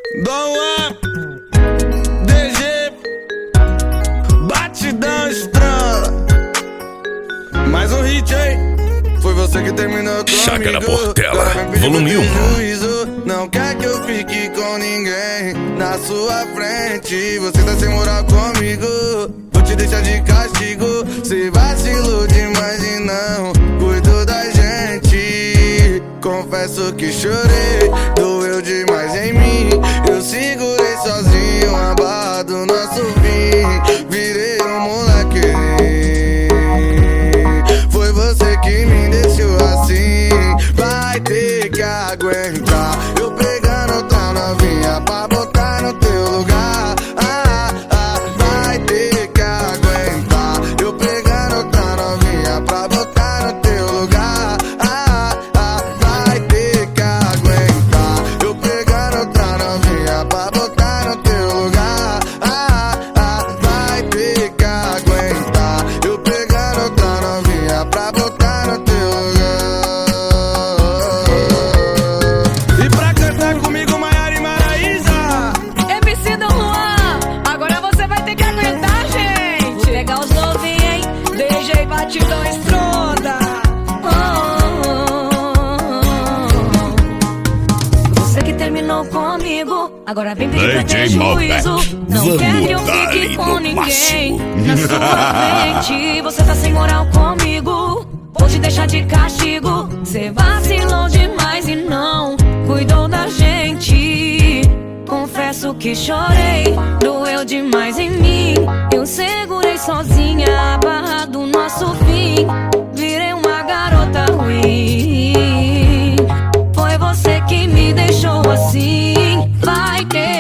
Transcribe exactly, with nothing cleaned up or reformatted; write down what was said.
Dom Juan, D G, batidão estrela. Mais um hit aí. Foi você que terminou comigo. Chácara Portela, volume um. Não quer que eu fique com ninguém na sua frente. Você tá sem moral comigo, vou te deixar de castigo. Cê vacilou demais e não cuidou da gente. Confesso que chorei, doeu demais em mim. Eu segurei sozinho a barra do nosso fim. Virei um moleque. Foi você que me deixou assim. Vai ter que aguentar eu pegando outra novinha pra botar no teu lugar. Ah, ah, vai ter que aguentar eu pegando outra novinha pra botar no teu lugar. Ah, ah, vai ter que aguentar eu pegando outra novinha pra botar no teu lugar. Ah, ah, vai ter que aguentar eu pegando outra novinha pra botar no teu lugar. E pra cantar comigo, Maiara e Maraísa, M C Dom Juan, agora você vai ter que aguentar, gente. Vou pegar os novinhos, hein? D J Batidão Estronda. Oh, você que terminou comigo, agora vem pedir pra ter D J Malbec, juízo. Não vamos quer que eu dar fique ali com no ninguém máximo. na sua frente. Você tá sem moral comigo, vou te deixar de castigo. Cê vacilou demais e não cuidou da gente. Confesso que chorei, doeu demais em mim. Eu segurei sozinha a barra do nosso fim. Virei uma garota ruim. Foi você que me deixou assim. Vai ter